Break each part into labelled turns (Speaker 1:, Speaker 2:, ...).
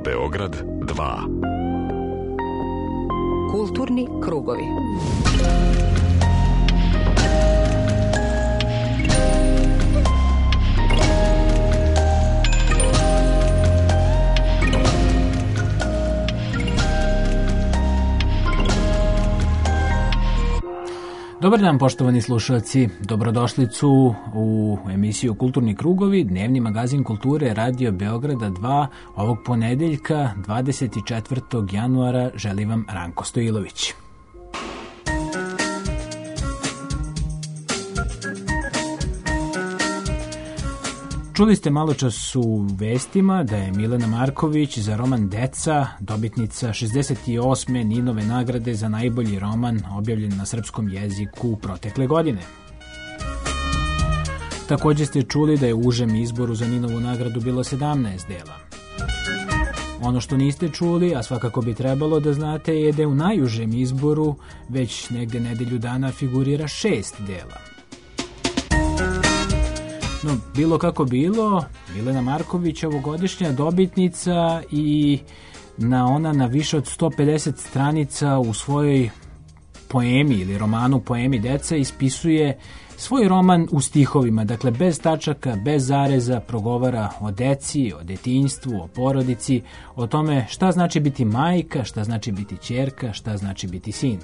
Speaker 1: Beograd 2.
Speaker 2: Kulturni krugovi.
Speaker 3: Dobar dan, poštovani slušalci. Dobrodošlicu u emisiju Kulturni krugovi, dnevni magazin kulture Radio Beograda 2. Ovog ponedeljka, 24. januara, želi vam Ranko Stojilović. Čuli ste malo čas u vestima da je Milena Marković za roman Deca dobitnica 68. Ninove nagrade za najbolji roman objavljen na srpskom jeziku protekle godine. Također ste čuli da je u užem izboru za Ninovu nagradu bilo 17 dela. Ono što niste čuli, a svakako bi trebalo da znate, je da u najužem izboru već negde nedelju dana figurira 6 dela. No, bilo kako bilo, Milena Marković ovogodišnja dobitnica i na više od 150 stranica u svojoj poemi ili romanu Poemi Deca ispisuje svoj roman u stihovima, dakle bez tačaka, bez zareza, progovara o deci, o detinjstvu, o porodici, o tome šta znači biti majka, šta znači biti ćerka, šta znači biti sin.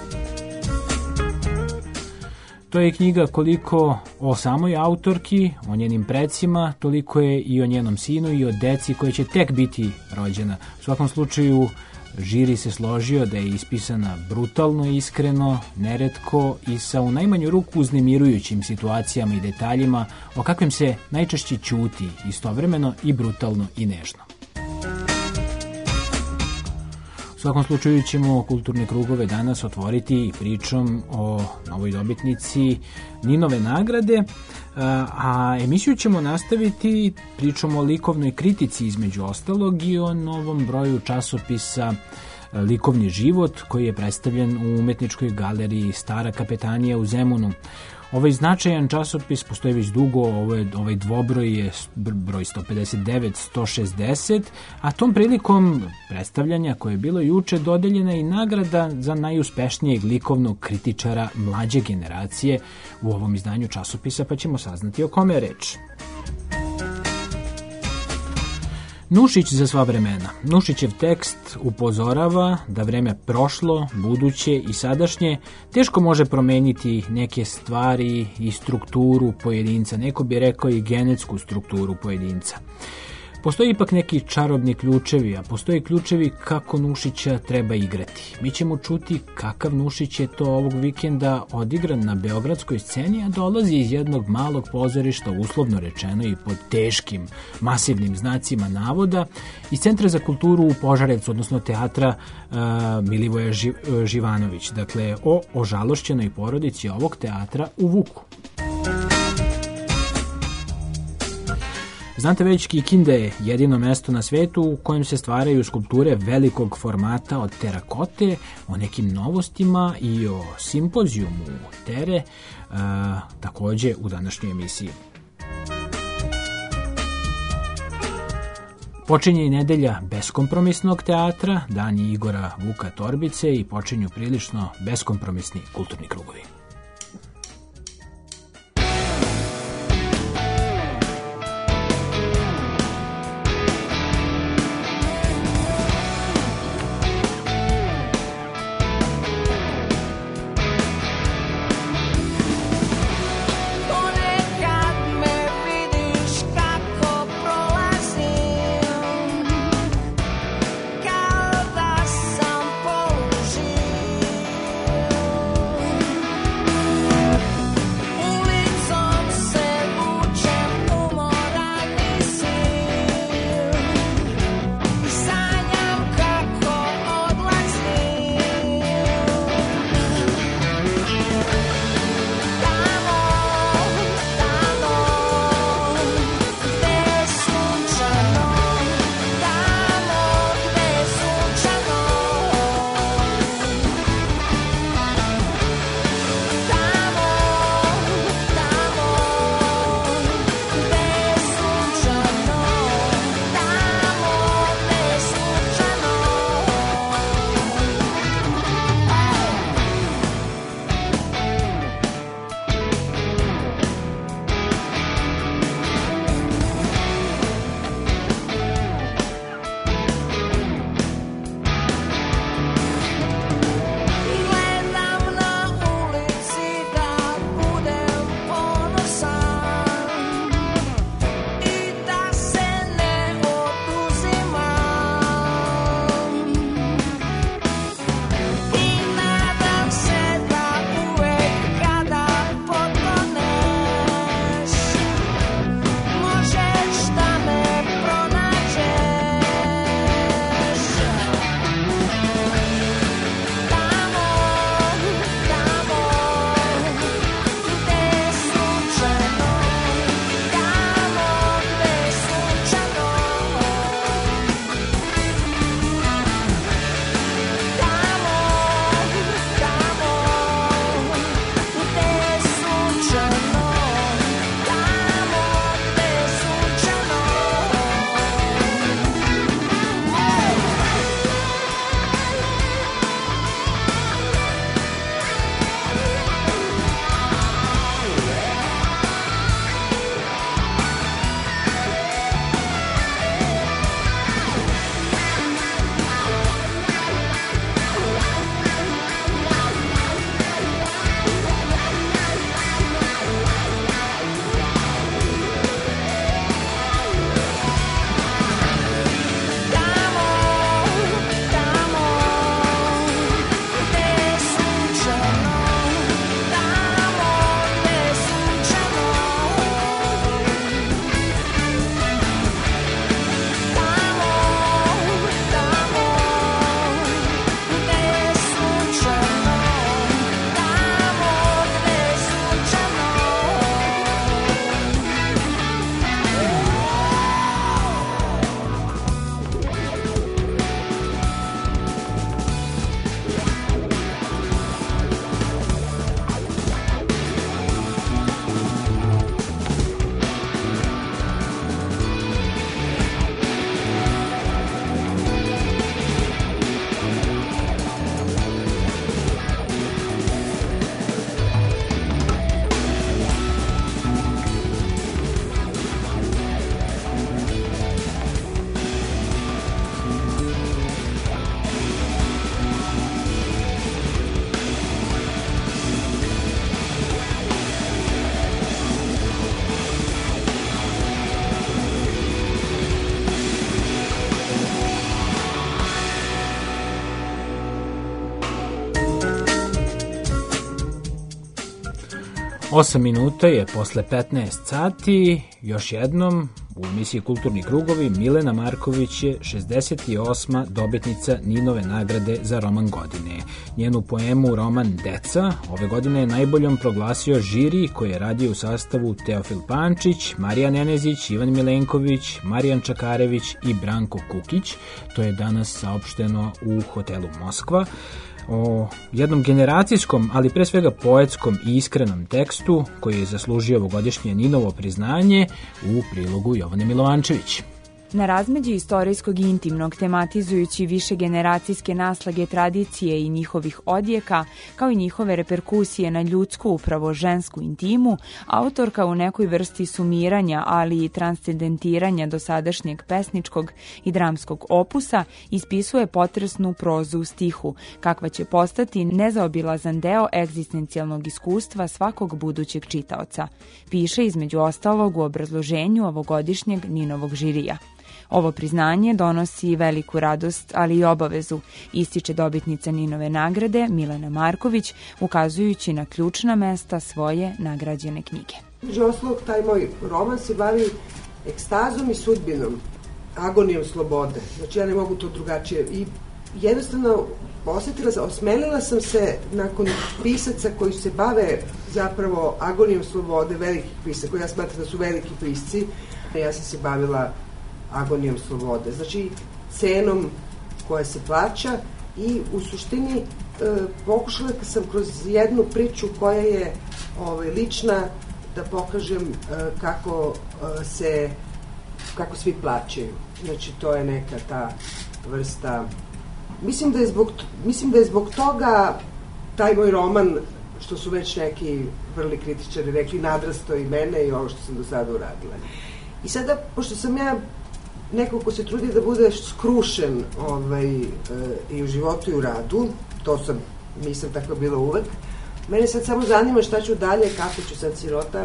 Speaker 3: To je knjiga koliko o samoj autorki, o njenim precima, toliko je i o njenom sinu i o deci koje će tek biti rođena. U svakom slučaju, žiri se složio da je ispisana brutalno, iskreno, neretko i sa u najmanju ruku uznemirujućim situacijama i detaljima o kakvim se najčešće ćuti, istovremeno i brutalno i nežno. U svakom slučaju ćemo kulturne krugove danas otvoriti pričom o novoj dobitnici Ninove nagrade, a emisiju ćemo nastaviti pričom o likovnoj kritici između ostalog i o novom broju časopisa Likovni život koji je predstavljen u umetničkoj galeriji Stara kapetanija u Zemunu. Ovaj značajan časopis postoji već dugo, ovaj dvobroj je broj 159-160, a tom prilikom predstavljanja koje je bilo juče dodeljena i nagrada za najuspešnijeg likovnog kritičara mlađe generacije u ovom izdanju časopisa, pa ćemo saznati o kome je reč. Nušić za sva vremena. Nušićev tekst upozorava da vreme prošlo, buduće i sadašnje teško može promeniti neke stvari i strukturu pojedinca, neko bi rekao i genetsku strukturu pojedinca. Postoji ipak neki čarobni ključevi, a postoji ključevi kako Nušića treba igrati. Mi ćemo čuti kakav Nušić je to ovog vikenda odigran na beogradskoj sceni, a dolazi iz jednog malog pozorišta, uslovno rečeno i pod teškim, masivnim znacima navoda, iz Centra za kulturu u Požarevcu, odnosno teatra Milivoja Živanović. Dakle, o ožalošćenoj porodici ovog teatra u Vuku. Znate već, Kikinda je jedino mesto na svetu u kojem se stvaraju skulpture velikog formata od terakote, o nekim novostima i o simpozijumu Tere, također u današnjoj emisiji. Počinje i nedelja beskompromisnog teatra, dani Igora Vuka Torbice i počinju prilično beskompromisni kulturni krugovi.
Speaker 4: Kao da sam polužio
Speaker 3: 8 minuta je posle 15 sati, još jednom u emisiji Kulturni krugovi Milena Marković je 68. dobitnica Ninove nagrade za roman godine. Njenu poemu roman Deca ove godine je najboljom proglasio žiri koji je radio u sastavu Teofil Pančić, Marija Nenezić, Ivan Milenković, Marijan Čakarević i Branko Kukić. To je danas saopšteno u hotelu Moskva. O jednom generacijskom, ali pre svega poetskom i iskrenom tekstu koji je zaslužio ovogodišnje Ninovo priznanje u prilogu Jovane Milovančević.
Speaker 1: Na razmeđi istorijskog i intimnog, tematizujući više generacijske naslage tradicije i njihovih odjeka, kao i njihove reperkusije na ljudsku, upravo žensku intimu, autorka u nekoj vrsti sumiranja, ali i transcendentiranja dosadašnjeg pesničkog i dramskog opusa ispisuje potresnu prozu u stihu, kakva će postati nezaobilazan deo egzistencijalnog iskustva svakog budućeg čitaoca. Piše između ostalog u obrazloženju ovogodišnjeg Ninovog žirija. Ovo priznanje donosi veliku radost, ali i obavezu, ističe dobitnica Ninove nagrade Milena Marković, ukazujući na ključna mesta svoje nagrađene knjige.
Speaker 4: Među ostalog, taj moj roman se bavi ekstazom i sudbinom, agonijom slobode. Znači, ja ne mogu to drugačije. I jednostavno osmelila sam se nakon pisaca koji se bave zapravo agonijom slobode, velikih pisaca, koji ja smatram da su veliki pisci. Ja sam se bavila agonijom slobode, znači cenom koja se plaća i u suštini pokušala sam kroz jednu priču koja je lična da pokažem kako svi plaćaju. Znači to je neka ta vrsta. Mislim da je zbog toga taj moj roman, što su već neki vrli kritičari rekli, nadrasto i mene i ovo što sam do sada uradila. I sada, pošto sam ja neko ko se trudi da bude skrušen i u životu i u radu, nisam takva bila uvek, mene sad samo zanima šta ću dalje, kako ću sad sirota,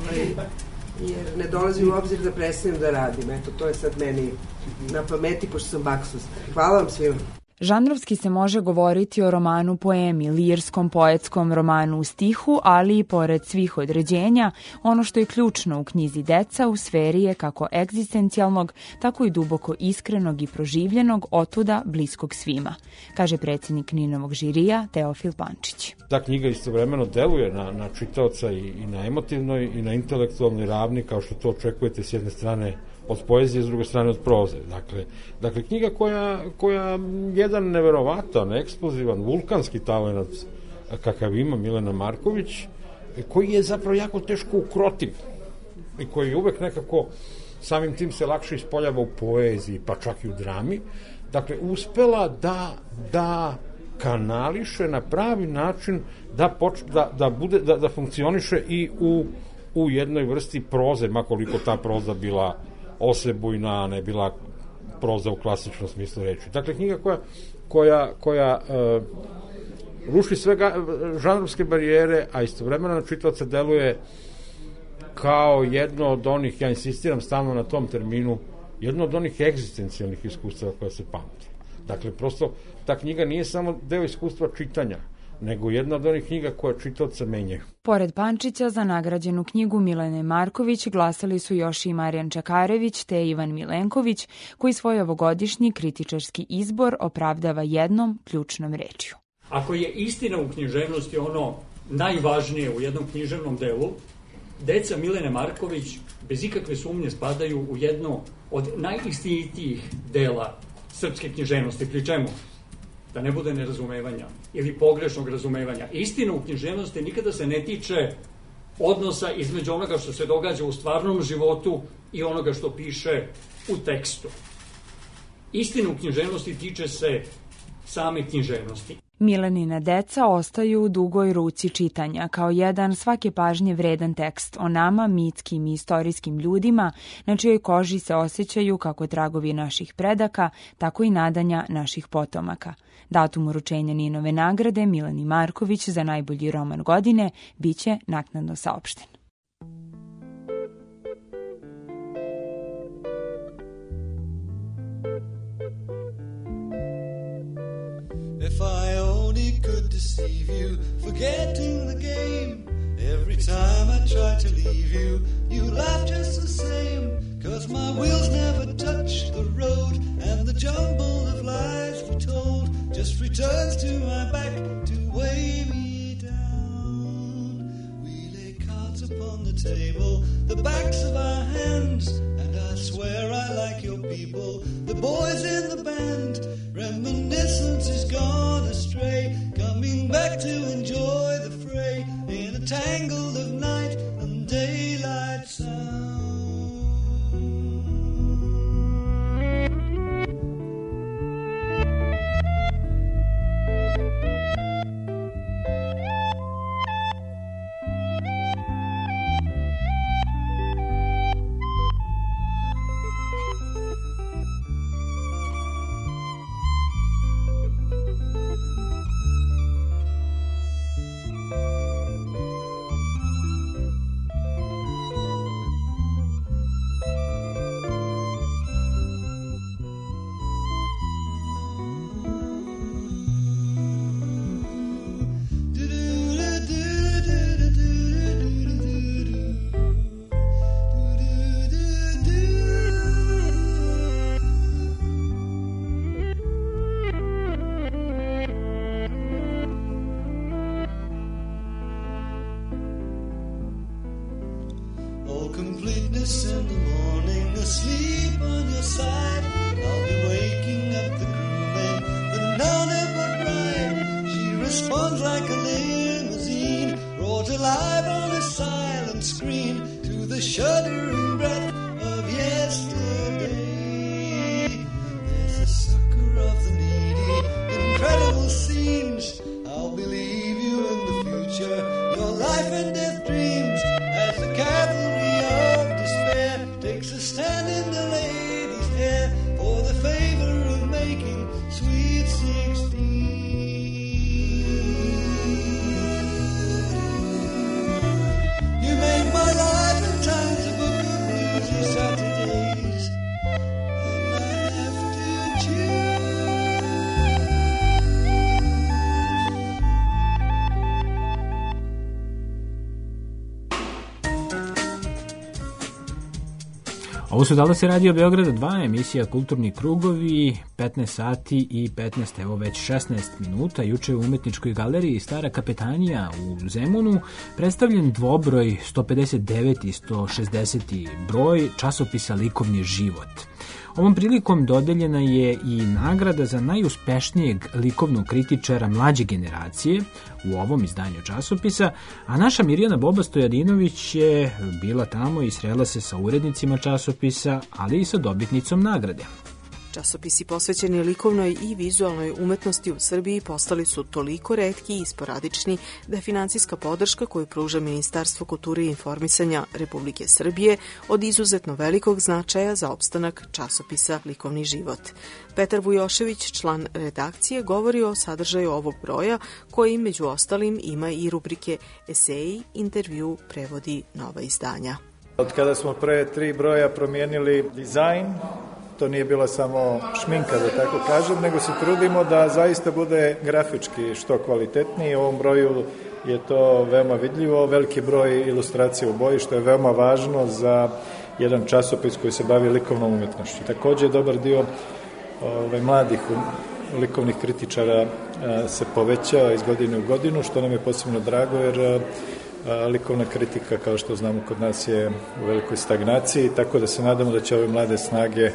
Speaker 4: jer ne dolazi u obzir da prestanem da radim. Eto, to je sad meni na pameti, pošto sam baksus. Hvala vam svima.
Speaker 1: Žanrovski se može govoriti o romanu poemi, lirskom, poetskom romanu u stihu, ali i pored svih određenja, ono što je ključno u knjizi Deca u sferi je kako egzistencijalnog, tako i duboko iskrenog i proživljenog, otuda bliskog svima, kaže predsjednik Ninovog žirija Teofil Pančić.
Speaker 5: Ta knjiga istovremeno deluje na čitaoca i na emotivnoj i na intelektualnoj ravni, kao što to očekujete s jedne strane od poezije, s druge strane od proze. Dakle, knjiga koja jedan neverovatan, eksplozivan, vulkanski talent kakav ima Milena Marković, koji je zapravo jako teško ukrotiv i koji uvek nekako samim tim se lakše ispoljava u poeziji, pa čak i u drami. Dakle, uspela da kanališe na pravi način da funkcioniše i u jednoj vrsti proze, makoliko ta proza bila osebujna, ne bila proza u klasičnom smislu reči. Dakle, knjiga koja ruši sve žanrovske barijere, a istovremeno na čitaoca deluje kao jedno od onih, ja insistiram stalno na tom terminu, jedno od onih egzistencijalnih iskustava koja se pamti. Dakle, prosto, ta knjiga nije samo deo iskustva čitanja, nego jedna od onih knjiga koja čitaoca menjaju.
Speaker 1: Pored Pančića za nagrađenu knjigu Milene Marković glasali su još i Marijan Čakarević te Ivan Milenković, koji svoj ovogodišnji kritičarski izbor opravdava jednom ključnom rečju.
Speaker 6: Ako je istina u književnosti ono najvažnije u jednom književnom delu, Deca Milene Marković bez ikakve sumnje spadaju u jedno od najistinitijih dela srpske književnosti, pri čemu da ne bude nerazumevanja ili pogrešnog razumevanja. Istina u književnosti nikada se ne tiče odnosa između onoga što se događa u stvarnom životu i onoga što piše u tekstu. Istina u književnosti tiče se same književnosti.
Speaker 1: Milenina deca ostaju u dugoj ruci čitanja, kao jedan svake pažnje vredan tekst o nama, mitskim i istorijskim ljudima, na čijoj koži se osjećaju kako tragovi naših predaka, tako i nadanja naših potomaka. Datum uručenja Ninove nagrade Mileni Marković za najbolji roman godine biće naknadno saopšten.
Speaker 7: If I only could deceive you, forgetting the game every time tried to leave you, you laughed just the same, 'cause my wheels never touch the road, and the jumble of lies we told just returns to my back to weigh me down. We lay cards upon the table, the backs of our hands, and I swear I like your people, the boys in the band. Reminiscence is gone astray, coming back to enjoy the fray in a tangle of night and daylight sound. Completeness in the morning, asleep on your side. I'll be waking up the groom in the none-but ride. She responds like a limousine, brought alive on a silent screen to the shuddering breath of yesterday. There's a sucker of the needy, incredible scenes. I'll believe you in the future, your life and death dreams, as the cavalry of despair takes a stand in the lady's hair for the favor of making sweet 16. You make my life and times a book of bluesy Saturdays, and I have to choose.
Speaker 3: Ovo su Dallas Radio Beograda 2, emisija Kulturni krugovi, 15 sati i 15, evo već 16 minuta. Juče u Umetničkoj galeriji Stara kapetanija u Zemunu predstavljen dvobroj 159. i 160. broj časopisa Likovni život. Ovom prilikom dodeljena je i nagrada za najuspešnijeg likovnog kritičara mlađe generacije u ovom izdanju časopisa, a naša Mirjana Boba Stojadinović je bila tamo i srela se sa urednicima časopisa, ali i sa dobitnicom nagrade.
Speaker 2: Časopisi posvećeni likovnoj i vizualnoj umetnosti u Srbiji postali su toliko retki i sporadični da je finansijska podrška koju pruža Ministarstvo kulture i informisanja Republike Srbije od izuzetno velikog značaja za opstanak časopisa Likovni život. Petar Vujošević, član redakcije, govori o sadržaju ovog broja, koji među ostalim ima i rubrike eseji, intervju, prevodi, nova izdanja.
Speaker 8: Od kada smo pre 3 broja promijenili dizajn, to nije bila samo šminka, da tako kažem, nego se trudimo da zaista bude grafički što kvalitetniji. U ovom broju je to veoma vidljivo, veliki broj ilustracija u boji, što je veoma važno za jedan časopis koji se bavi likovnom umetnošću. Takođe, dobar dio mladih likovnih kritičara se povećava iz godine u godinu, što nam je posebno drago, jer likovna kritika, kao što znamo, kod nas je u velikoj stagnaciji, tako da se nadamo da će ove mlade snage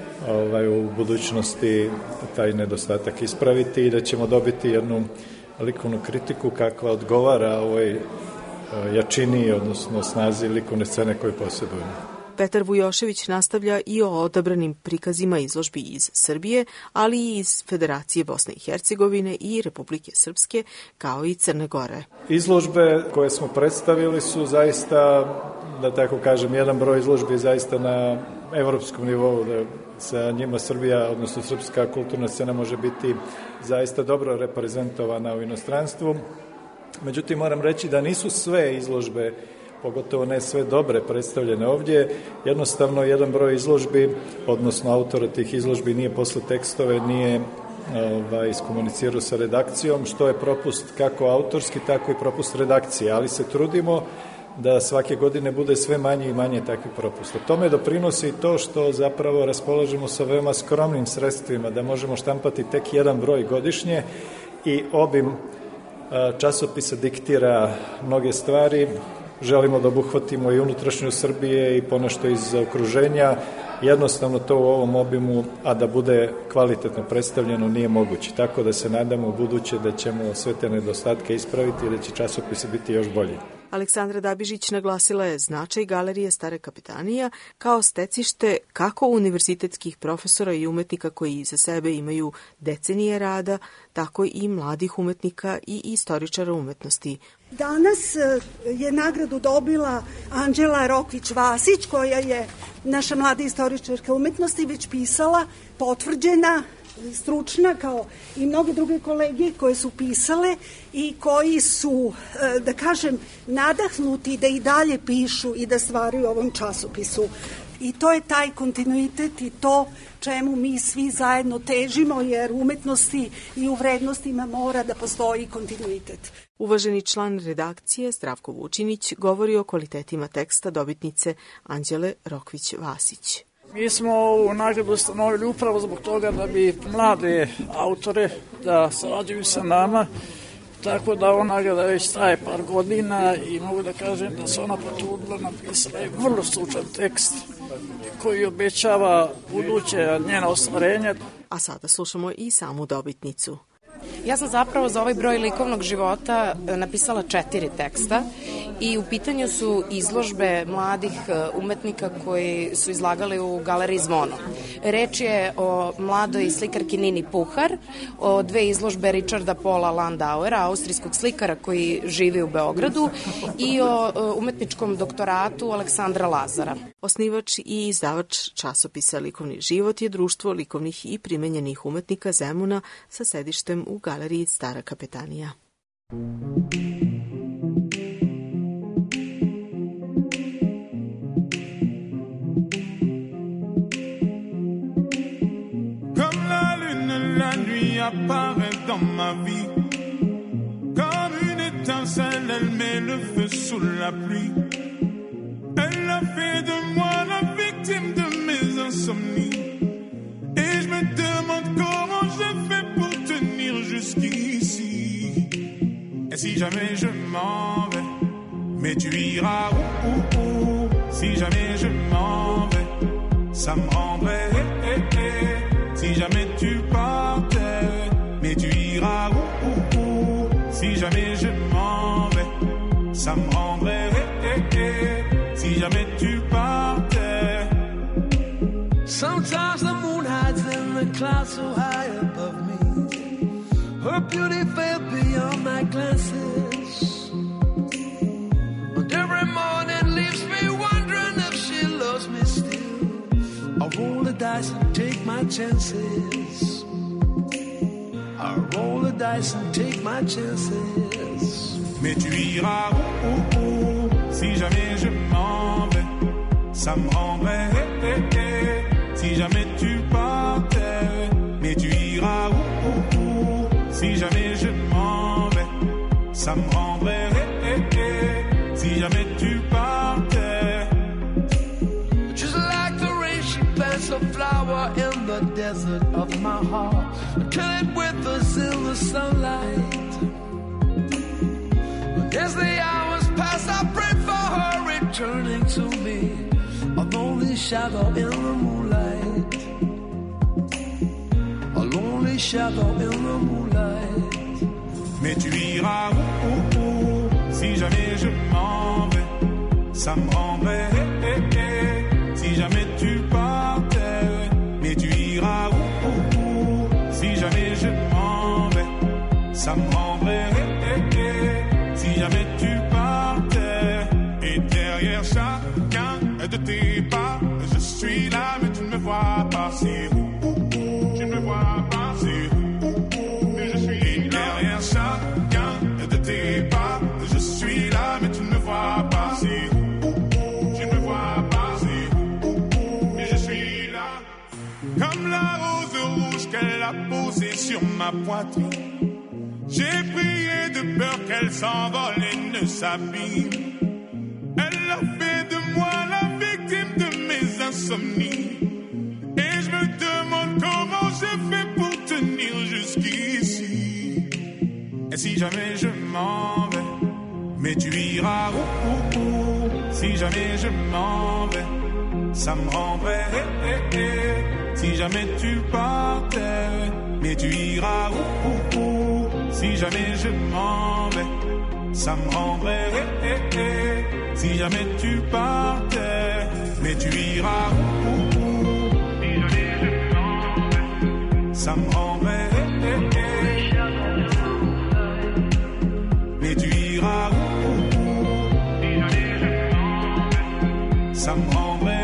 Speaker 8: u budućnosti taj nedostatak ispraviti i da ćemo dobiti jednu likovnu kritiku kakva odgovara ovoj jačini, odnosno snazi likovne scene koju posjedujemo.
Speaker 2: Petar Vujošević nastavlja i o odabranim prikazima izložbi iz Srbije, ali i iz Federacije Bosne i Hercegovine i Republike Srpske, kao i Crne Gore.
Speaker 8: Izložbe koje smo predstavili su zaista, da tako kažem, jedan broj izložbi zaista na evropskom nivou, da sa njima Srbija, odnosno srpska kulturna scena može biti zaista dobro reprezentovana u inostranstvu. Međutim, moram reći da nisu sve izložbe, pogotovo ne sve dobre, predstavljene ovdje. Jednostavno, jedan broj izložbi, odnosno autora tih izložbi nije posle tekstove, nije iskomunicirao sa redakcijom, što je propust kako autorski, tako i propust redakcije, ali se trudimo da svake godine bude sve manje i manje takvih propusta. Tome doprinosi i to što zapravo raspolažemo sa veoma skromnim sredstvima, da možemo štampati tek jedan broj godišnje i obim časopisa diktira mnoge stvari. Želimo da obuhvatimo i unutrašnju Srbije i ponešto iz okruženja. Jednostavno to u ovom obimu, a da bude kvalitetno predstavljeno, nije moguće. Tako da se nadamo u buduće da ćemo sve te nedostatke ispraviti i da će časopisi biti još bolji.
Speaker 2: Aleksandra Dabižić naglasila je značaj Galerije Stara Kapetanija kao stecište kako univerzitetskih profesora i umetnika koji iza sebe imaju decenije rada, tako i mladih umetnika i istoričara umetnosti.
Speaker 9: Danas je nagradu dobila Anđela Rokvić-Vasić, koja je naša mlada istoričarka umetnosti već pisala, potvrđena, stručna, kao i mnoge druge kolege koje su pisale i koji su, da kažem, nadahnuti da i dalje pišu i da stvaraju u ovom časopisu. I to je taj kontinuitet i to čemu mi svi zajedno težimo, jer u umetnosti i u vrednostima mora da postoji kontinuitet.
Speaker 2: Uvaženi član redakcije Zdravko Vučinić govori o kvalitetima teksta dobitnice Anđele Rokvić-Vasić.
Speaker 10: Mi smo ovu nagradu ustanovili upravo zbog toga da bi mlade autore da sarađuju sa nama, tako da ova nagrada već traje par godina i mogu da kažem da se ona potrudila, napisala je vrlo stručan tekst koji obećava buduće njena ostvarenja.
Speaker 2: A sada slušamo i samu dobitnicu.
Speaker 11: Ja sam zapravo za ovaj broj likovnog života napisala 4 teksta i u pitanju su izložbe mladih umetnika koji su izlagali u Galeriji Zvono. Reč je o mladoj slikarki Nini Puhar, o 2 izložbe Richarda Paula Landauera, austrijskog slikara koji živi u Beogradu, i o umetničkom doktoratu Aleksandra Lazara.
Speaker 2: Osnivač i izdavač časopisa Likovni život je Društvo likovnih i primenjenih umetnika Zemuna sa sedištem u Galeriji Stara Kapetanija.
Speaker 12: Comme la lune, la nuit apparaît dans ma vie. Comme une étincelle, elle met le feu sous la pluie. Elle a fait de moi la victime de mes insomnies. Et je me demande comment je fais pour tenir jusqu'ici. Et si jamais je m'en vais, mais tu iras où. Si jamais je m'en vais, ça me rendrait. Si jamais tu partais, mais tu iras où. Si jamais je m'en vais, ça me rendrait. Si jamais tu partais.
Speaker 7: Sometimes the moon hides in the clouds so high above me. Her beauty fell beyond my glances. And every morning leaves me wondering if she loves me still. I roll the dice and take my chances. I roll the dice and take my chances.
Speaker 12: Mais tu iras où. Si jamais je m'en vais, ça me rendrait. Si jamais tu partais, mais tu iras où. Si jamais je m'en vais, ça me rendrait. Si jamais tu partais.
Speaker 7: Just like the rain, she plants a flower in the desert of my heart, until it withers in the sunlight. But as the hours pass, I pray for her returning to me, a lonely shadow in the moonlight. A lonely shadow in the moonlight.
Speaker 12: Mais tu iras où. Si jamais je m'en vais, ça me rendrait. Si jamais tu partais, mais tu iras où. Si jamais je m'en vais, ça me rendrait. Si jamais tu partais. Et derrière chacun de tes pas, je suis là, mais tu ne me vois pas. C'est tu ne me vois pas. C'est mais je suis derrière chacun de tes pas. Je suis là, mais tu ne me vois pas. C'est tu ne me vois pas. C'est mais je suis là. Comme la rose rouge qu'elle a posée sur ma poitrine. J'ai prié de peur qu'elle s'envole et ne s'abîme. insomnie. Et je me demande comment je fais pour tenir jusqu'ici. Et si jamais je m'en vais, mais tu iras où, si jamais je m'en vais, ça me rendrait. Si jamais tu partais, mais tu iras où, si jamais je m'en vais, ça me rendrait. Si jamais tu partais, mais tu iras où, si jamais je m'en vais, ça me rendrait. Mais tu iras où, si jamais je m'en vais, ça me rendrait.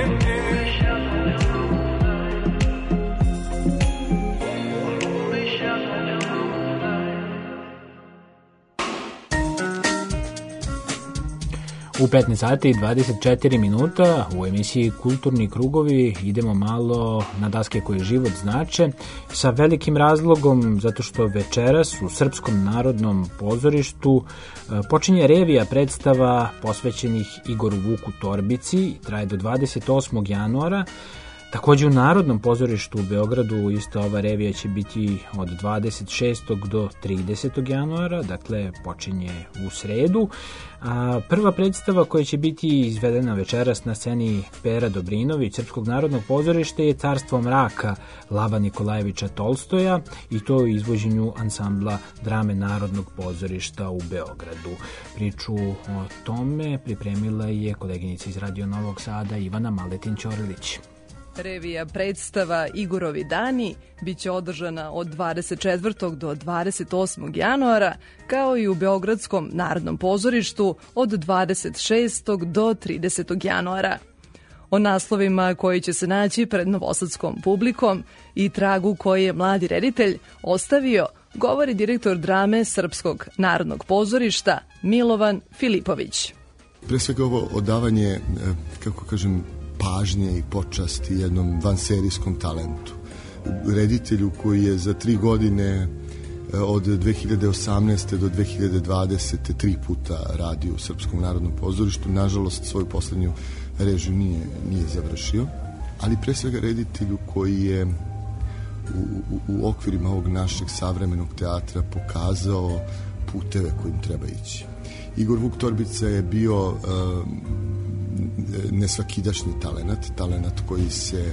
Speaker 3: U 15 sati i 24 minuta u emisiji Kulturni krugovi idemo malo na daske koje život znače sa velikim razlogom zato što večeras u Srpskom narodnom pozorištu počinje revija predstava posvećenih Igoru Vuku Torbici i traje do 28. januara. Također u Narodnom pozorištu u Beogradu isto ova revija će biti od 26. do 30. januara, dakle počinje u sredu. Prva predstava koja će biti izvedena večeras na sceni Pera Dobrinović Srpskog narodnog pozorišta je Carstvo mraka Lava Nikolajevića Tolstoja i to u izvođenju ansambla drame Narodnog pozorišta u Beogradu. Priču o tome pripremila je koleginica iz Radio Novog Sada Ivana Maletin-Ćorilić.
Speaker 13: Revija predstava Igorovi dani biće održana od 24. do 28. januara, kao i u Beogradskom narodnom pozorištu od 26. do 30. januara. O naslovima koji će se naći pred novosadskom publikom i tragu koji je mladi reditelj ostavio, govori direktor drame Srpskog narodnog pozorišta Milovan Filipović.
Speaker 14: Pre svega ovo odavanje, kako kažem, pažnje i počasti jednom vanserijskom talentu. Reditelju koji je za 3 godine od 2018. do 2020. 3 puta radio u Srpskom narodnom pozorištu. Nažalost, svoju poslednju režiju nije završio, ali pre svega reditelju koji je u okvirima ovog našeg savremenog teatra pokazao puteve kojim treba ići. Igor Vuk Torbica je bio nesvakidašnji talenat koji se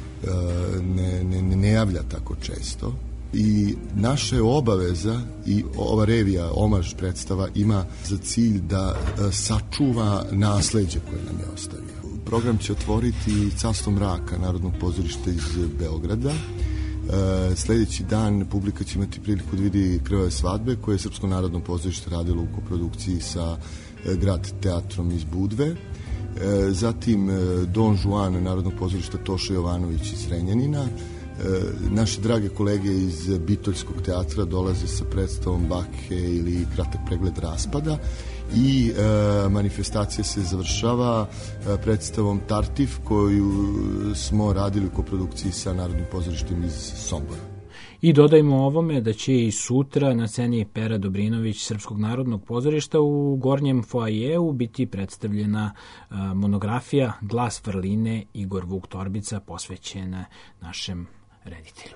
Speaker 14: ne javlja tako često i naša je obaveza i ova revija, omaž predstava ima za cilj da sačuva nasleđe koje nam je ostavio. Program će otvoriti Carstvo mraka Narodnog pozorišta iz Beograda. Sledeći dan publika će imati priliku da vidi Krvave svadbe koje je Srpsko narodno pozorište radilo u koprodukciji sa Grad teatrom iz Budve. Zatim Don Juan Narodnog pozorišta Toša Jovanović iz Renjanina. Naše drage kolege iz Bitoljskog teatra dolaze sa predstavom Bakhe ili Kratak pregled raspada i manifestacija se završava predstavom Tartif koju smo radili u koprodukciji sa Narodnim pozorištem iz Sombora.
Speaker 3: I dodajmo ovome da će i sutra na sceni Pera Dobrinović Srpskog narodnog pozorišta u gornjem foajeu biti predstavljena monografija Glas vrline Igor Vuk Torbica posvećena našem reditelju.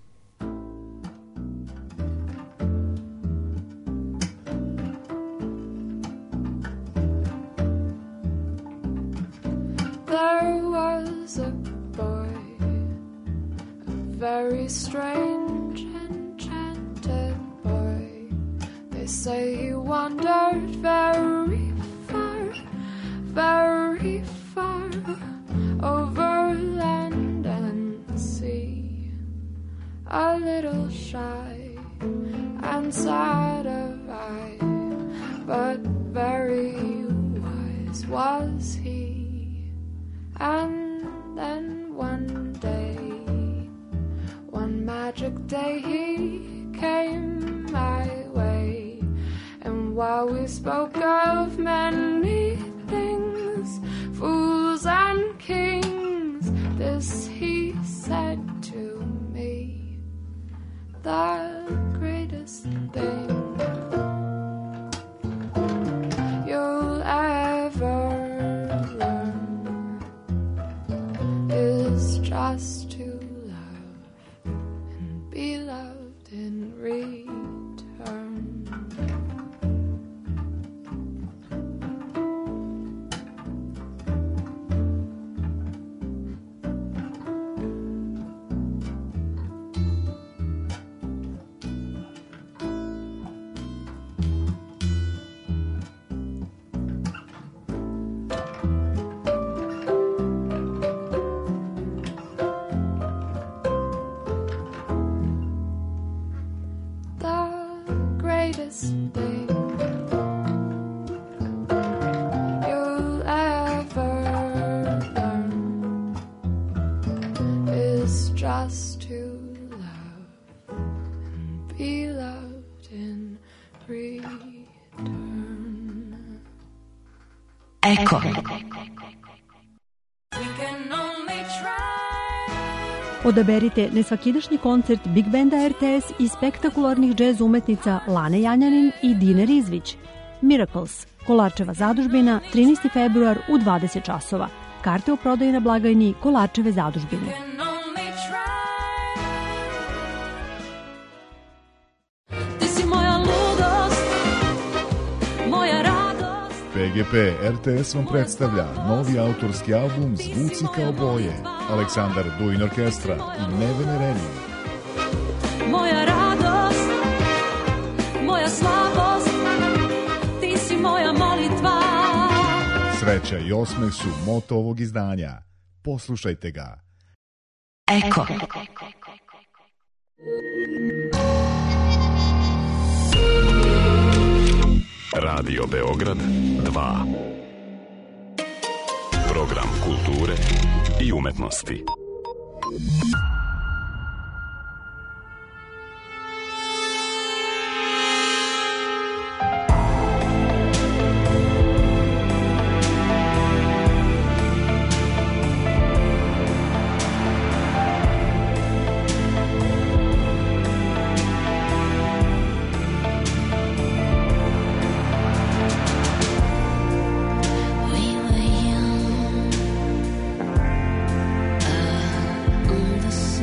Speaker 15: There was a boy, a very strange, enchanted boy. They say he wandered very far over land and sea. A little shy and sad of eye, but very wise was he. And then one day, one magic day, he came my way. And while we spoke of many things, fools and kings, this he said to me: the greatest thing you'll ever learn
Speaker 16: Eko.
Speaker 17: Odaberite nesvakidašnji koncert Big Banda RTS i spektakularnih džez umetnica Lane Janjanin i Dine Rizvić. Miracles, Kolarčeva zadužbina, 13. februar u 20 časova. Karte u prodaji na blagajni Kolarčeve zadužbine.
Speaker 18: PGP RTS vam predstavlja novi autorski album Zvuci kao boje, Aleksandar Duin Orkestra i Nevene Relije.
Speaker 19: Moja radost, moja slabost, ti si moja molitva.
Speaker 18: Sreća i osmeh su moto ovog izdanja. Poslušajte ga.
Speaker 16: Eko.
Speaker 20: Radio Beograd 2. Program kulture i umetnosti.
Speaker 19: The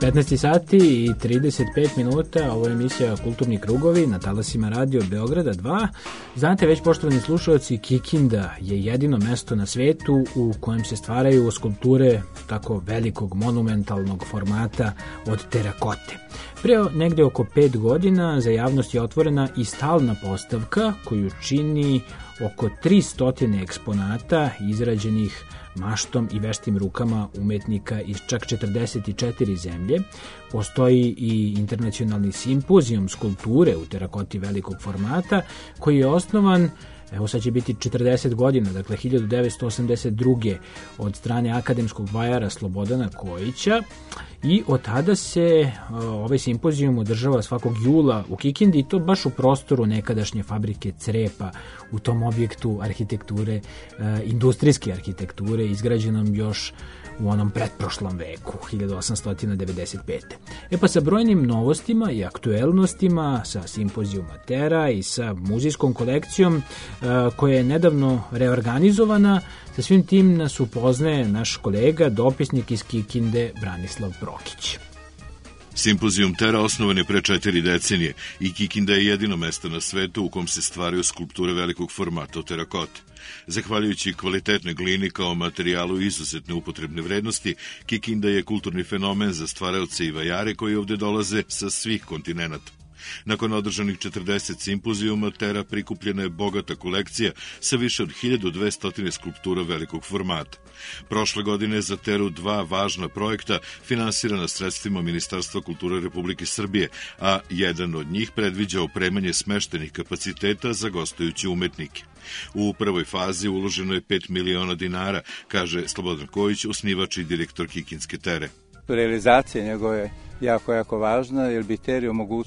Speaker 3: 15 sati i 35 minuta, ovo je emisija Kulturni krugovi na talasima Radio Beograda 2. Znate već, poštovani slušalci, Kikinda je jedino mesto na svetu u kojem se stvaraju skulpture tako velikog monumentalnog formata od terakote. Pre negde oko 5 godina za javnost je otvorena i stalna postavka koju čini oko 300 eksponata izrađenih maštom i veštim rukama umetnika iz čak 44 zemlje. Postoji i internacionalni simpozijum skulpture u terakoti velikog formata koji je osnovan, evo sad će biti 40 godina, dakle 1982. od strane akademskog vajara Slobodana Kojića, i od tada se ovaj simpozijum održava svakog jula u Kikindi, i to baš u prostoru nekadašnje fabrike Crepa, u tom objektu arhitekture, industrijske arhitekture, izgrađenom još u onom pretprošlom veku, 1895. Pa sa brojnim novostima i aktuelnostima, sa simpozijuma Tera i sa muzejskom kolekcijom koja je nedavno reorganizovana, sa svim tim nas upoznaje naš kolega, dopisnik iz Kikinde, Branislav Prokić.
Speaker 21: Simpozijum Tera osnovan je pre 4 decenije i Kikinda je jedino mesto na svetu u kom se stvaraju skulpture velikog formata od terakote. Zahvaljujući kvalitetnoj glini kao materijalu izuzetne upotrebne vrednosti, Kikinda je kulturni fenomen za stvaraoce i vajare koji ovde dolaze sa svih kontinenata. Nakon održanih 40 simpozijuma Tera prikupljena je bogata kolekcija sa više od 1200 skulptura velikog formata. Prošle godine za Teru 2 važna projekta finansirana sredstvima Ministarstva kulture Republike Srbije, a jedan od njih predviđa opremanje smeštenih kapaciteta za gostujuće umetnike. U prvoj fazi uloženo je 5 miliona dinara, kaže Slobodan Kojić, osnivač i direktor Kikinske Tere.
Speaker 22: Realizacija njegove je jako važna, jer bi Teri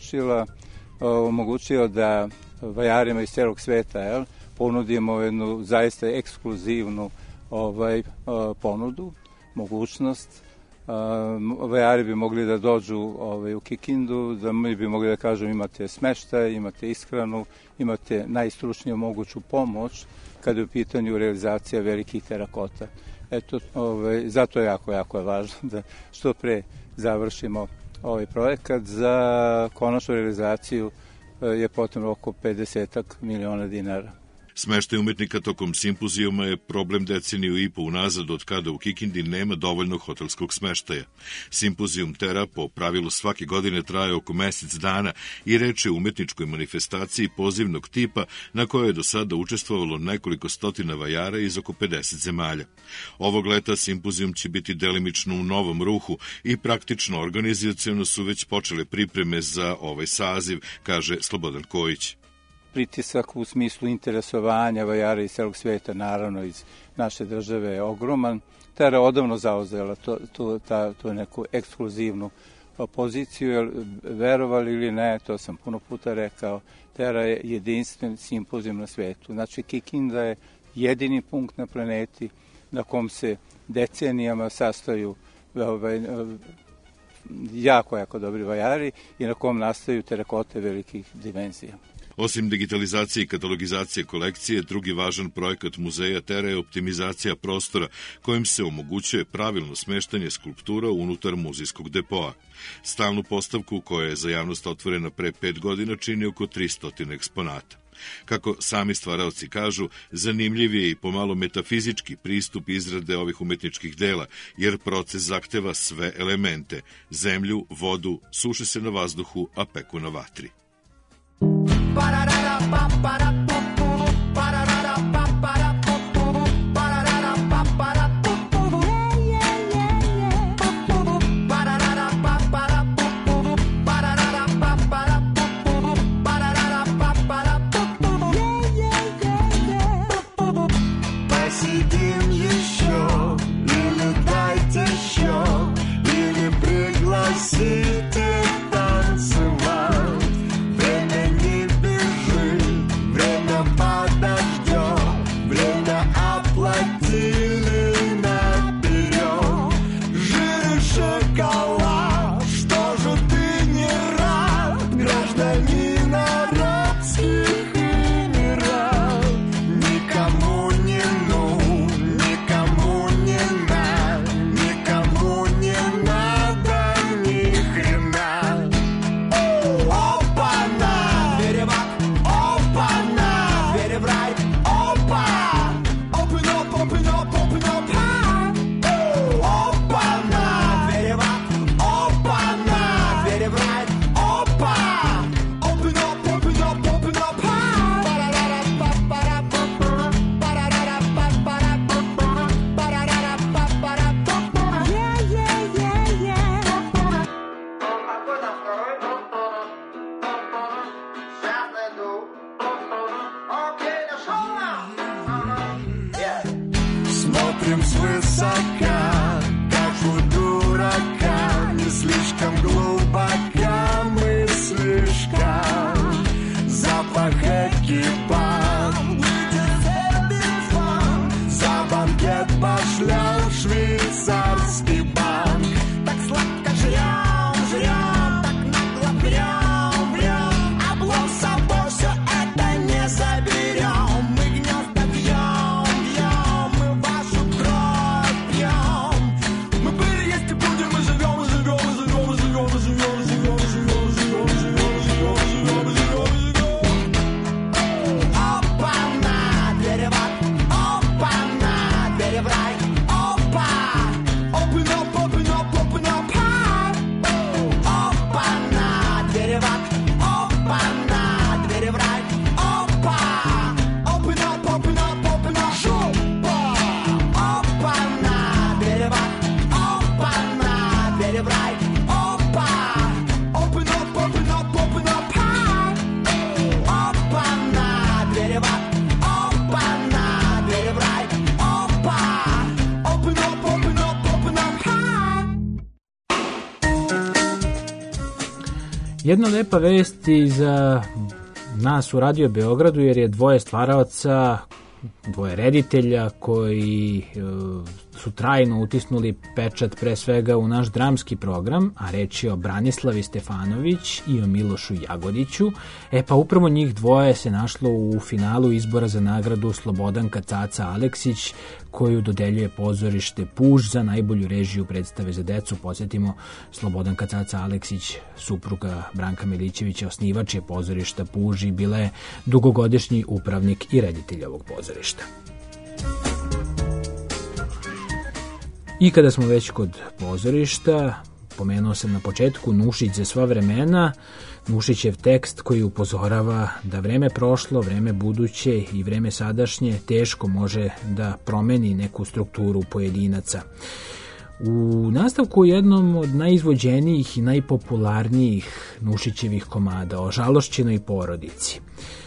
Speaker 22: omogućio da vajarima iz celog sveta ponudimo jednu zaista ekskluzivnu ponudu, mogućnost. Vajari bi mogli da dođu u Kikindu, da mi bi mogli da kažem imate smeštaj, imate ishranu, imate najstručniju moguću pomoć kada je u pitanju realizacija velikih terakota. Eto, zato je jako važno da što pre završimo ovaj projekat. Za konačnu realizaciju je potrebno oko 50 miliona dinara.
Speaker 21: Smeštaj umetnika tokom simpozijuma je problem deceniju i po unazad od kada u Kikindi nema dovoljno hotelskog smeštaja. Simpozijum Tera po pravilu svake godine traje oko mesec dana i reč je o umetničkoj manifestaciji pozivnog tipa na kojoj je do sada učestvovalo nekoliko stotina vajara iz oko 50 zemalja. Ovog leta simpozijum će biti delimično u novom ruhu i praktično organizaciono su već počele pripreme za ovaj saziv, kaže Slobodan Kojić.
Speaker 22: Pritisak u smislu interesovanja vajara iz celog sveta, naravno iz naše države, je ogroman. Tera odavno zauzela tu neku ekskluzivnu poziciju, jer verovali ili ne, to sam puno puta rekao, Tera je jedinstven simpozijum na svetu. Znači, Kikinda je jedini punkt na planeti na kom se decenijama sastaju jako dobri vajari i na kom nastaju terakote velikih dimenzija.
Speaker 21: Osim digitalizacije i katalogizacije kolekcije, drugi važan projekat muzeja Tera je optimizacija prostora kojim se omogućuje pravilno smeštanje skulptura unutar muzejskog depoa. Stalnu postavku, koja je za javnost otvorena pre 5 godina, čini oko 300 eksponata. Kako sami stvaraoci kažu, zanimljiv je i pomalo metafizički pristup izrade ovih umetničkih dela, jer proces zahteva sve elemente: zemlju, vodu, suše se na vazduhu, a peku na vatri.
Speaker 7: Пригласите танцевать, время не бежит.
Speaker 3: Jedna lepa vest i za nas u Radio Beogradu, jer je dvoje stvaraoca, dvoje reditelja koji su trajno utisnuli pečat pre svega u naš dramski program, a reč je o Branislavi Stefanović i o Milošu Jagodiću. Pa upravo njih dvoje se našlo u finalu izbora za nagradu Slobodanka Caca Aleksić, koju dodeljuje pozorište Puž za najbolju režiju predstave za decu. Podsjetimo, Slobodanka Caca Aleksić, supruga Branka Milićevića, osnivač je pozorišta Puž i bila je dugogodišnji upravnik i reditelj ovog pozorišta. I kada smo već kod pozorišta, pomenuo sam na početku Nušić za sva vremena, Nušićev tekst koji upozorava da vreme prošlo, vreme buduće i vreme sadašnje teško može da promeni neku strukturu pojedinaca. U nastavku jednom od najizvođenijih i najpopularnijih Nušićevih komada o žalošćenoj porodici,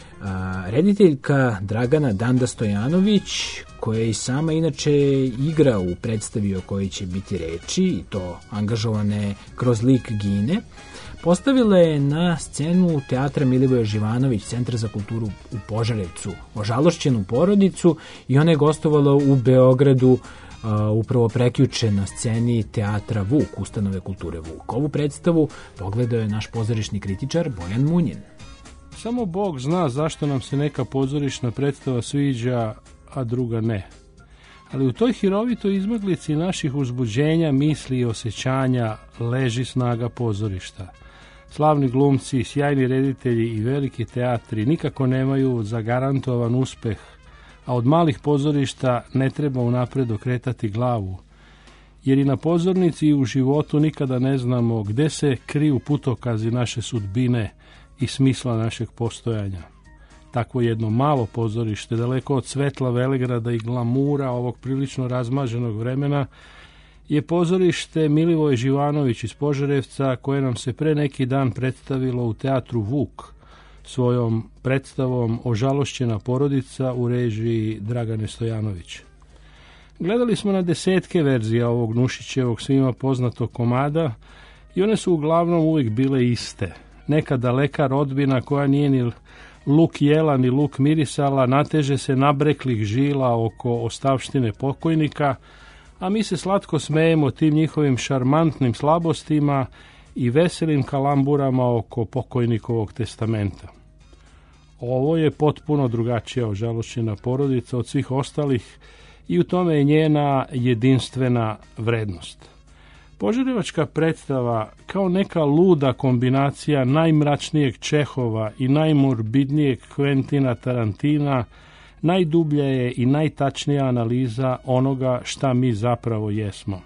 Speaker 3: rediteljka Dragana Danda Stojanović, koja i sama inače igra u predstavi o kojoj će biti reči, i to angažovane kroz lik Gine, postavila je na scenu teatra Milivoje Živanović, Centra za kulturu u Požarevcu, ožalošćenu porodicu, i ona je gostovala u Beogradu upravo prekjuče na sceni teatra Vuk, ustanove kulture Vuk. Ovu predstavu pogledao je naš pozorišni kritičar Bojan Munjin.
Speaker 4: Samo Bog zna zašto nam se neka pozorišna predstava sviđa, a druga ne. Ali u toj hirovitoj izmaglici naših uzbuđenja, misli i osjećanja leži snaga pozorišta. Slavni glumci, sjajni reditelji i veliki teatri nikako nemaju zagarantovan uspeh, a od malih pozorišta ne treba unapred okretati glavu, jer i na pozornici i u životu nikada ne znamo gde se kriju putokazi naše sudbine i smisla našeg postojanja. Takvo jedno malo pozorište, daleko od svetla Velegrada i glamura ovog prilično razmaženog vremena, je pozorište Milivoje Živanović iz Požarevca, koje nam se pre neki dan predstavilo u teatru Vuk svojom predstavom Ožalošćena porodica u režiji Dragane Stojanović. Gledali smo na desetke verzija ovog Nušićevog svima poznatog komada i one su uglavnom uvijek bile iste. Neka daleka rodbina koja nije ni luk jela ni luk mirisala nateže se nabreklih žila oko ostavštine pokojnika, a mi se slatko smejemo tim njihovim šarmantnim slabostima i veselim kalamburama oko pokojnikovog testamenta. Ovo je potpuno drugačija ožalošćena porodica od svih ostalih i u tome je njena jedinstvena vrednost. Požarevačka predstava, kao neka luda kombinacija najmračnijeg Čehova i najmorbidnijeg Quentina Tarantina, najdublja je i najtačnija analiza onoga šta mi zapravo jesmo.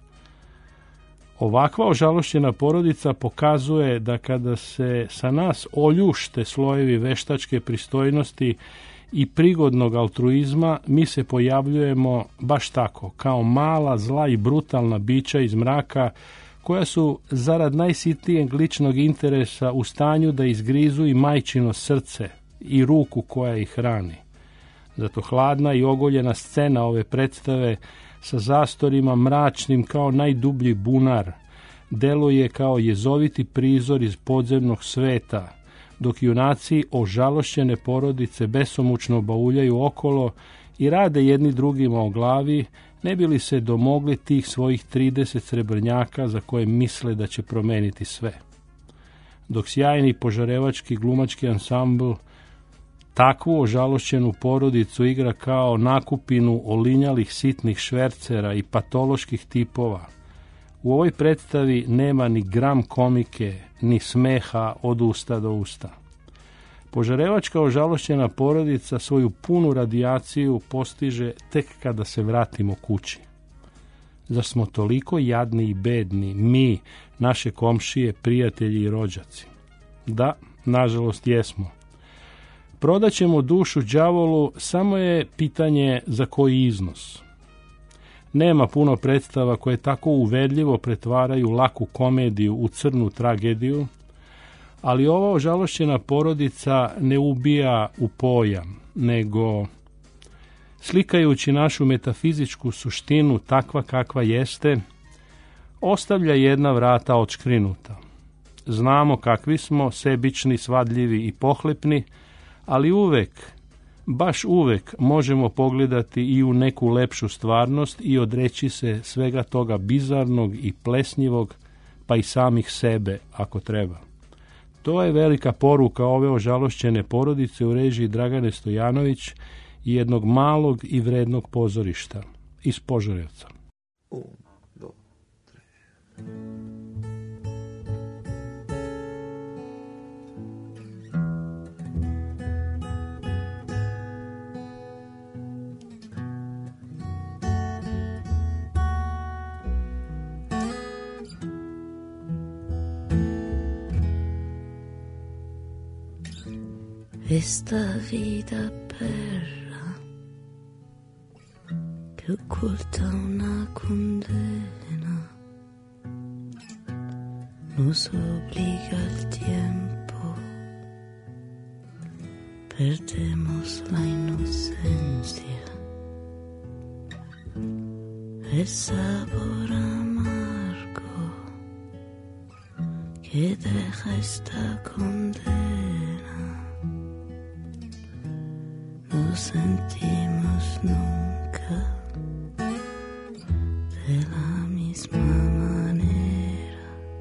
Speaker 4: Ovakva ožalošćena porodica pokazuje da kada se sa nas oljušte slojevi veštačke pristojnosti i prigodnog altruizma, mi se pojavljujemo baš tako, kao mala, zla i brutalna bića iz mraka, koja su zarad najsitnijeg ličnog interesa u stanju da izgrizu i majčino srce i ruku koja ih hrani. Zato hladna i ogoljena scena ove predstave sa zastorima mračnim kao najdublji bunar deluje kao jezoviti prizor iz podzemnog sveta, dok junaci ožalošćene porodice besomučno bauljaju okolo i rade jedni drugima o glavi, ne bi li se domogli tih svojih 30 srebrnjaka za koje misle da će promeniti sve. Dok sjajni požarevački glumački ansambl takvu ožalošćenu porodicu igra kao nakupinu olinjalih sitnih švercera i patoloških tipova, u ovoj predstavi nema ni gram komike, ni smeha od usta do usta. Požarevačka ožalošćena porodica svoju punu radijaciju postiže tek kada se vratimo kući. Zar smo toliko jadni i bedni, mi, naše komšije, prijatelji i rođaci? Da, nažalost jesmo. Prodaćemo dušu đavolu, samo je pitanje za koji iznos. Nema puno predstava koje tako uvedljivo pretvaraju laku komediju u crnu tragediju, ali ova ožalošćena porodica ne ubija u pojam, nego slikajući našu metafizičku suštinu takva kakva jeste, ostavlja jedna vrata odškrinuta. znamo kakvi smo, sebični, svadljivi i pohlepni, ali uvek, baš uvek možemo pogledati i u neku lepšu stvarnost i odreći se svega toga bizarnog i plesnjivog, pa i samih sebe, ako treba. To je velika poruka ove ožalošćene porodice u režiji Dragane Stojanović i jednog malog i vrednog pozorišta iz Požarevca.
Speaker 5: Esta vida perra que oculta una condena nos obliga al tiempo, perdemos la inocencia, el sabor amargo que deja esta condena. No sentimos nunca de la misma manera.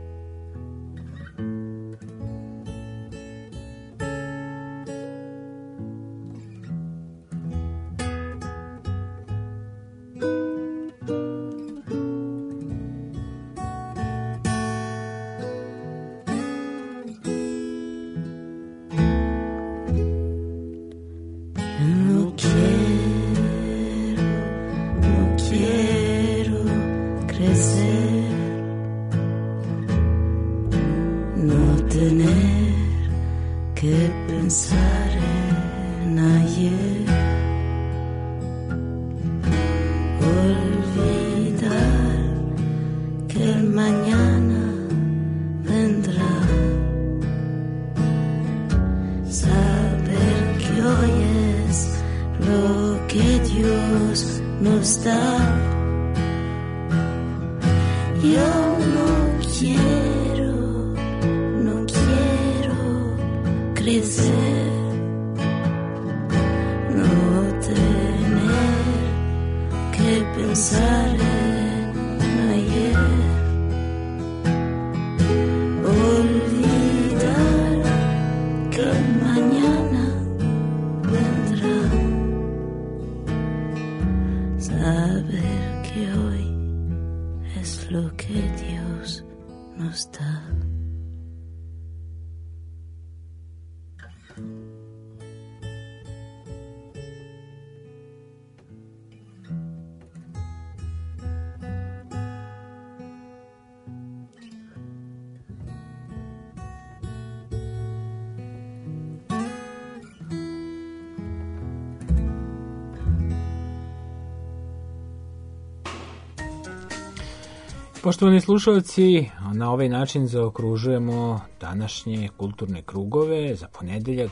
Speaker 3: Poštovani slušalci, na ovaj način zaokružujemo današnje kulturne krugove za ponedeljak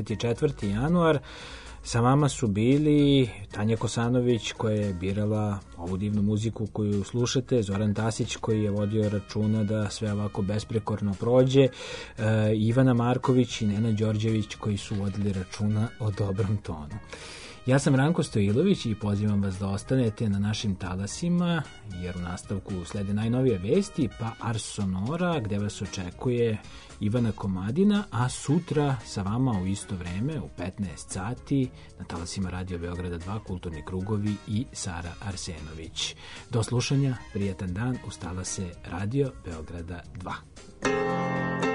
Speaker 3: 24. januar. Sa vama su bili Tanja Kosanović koja je birala ovu divnu muziku koju slušate, Zoran Tasić koji je vodio računa da sve ovako besprekorno prođe, Ivana Marković i Nena Đorđević koji su vodili računa o dobrom tonu. Ja sam Ranko Stojilović i pozivam vas da ostanete na našim talasima, jer u nastavku slede najnovije vesti, pa Ars Sonora, gde vas očekuje Ivana Komadina, a sutra sa vama u isto vreme, u 15 sati, na talasima Radio Beograda 2, Kulturni krugovi i Sara Arsenović. Do slušanja, prijatan dan, uz talase Radio Beograda 2.